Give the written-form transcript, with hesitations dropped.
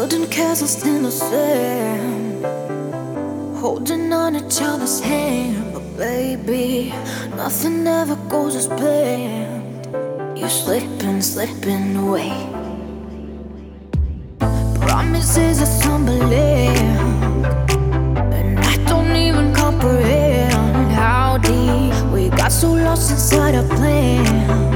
Building castles in the sand, holding on each other's hand. But baby, nothing ever goes as planned. You're slipping away. Promises are stumbling, and I don't even comprehend how deep we got so lost inside our plan.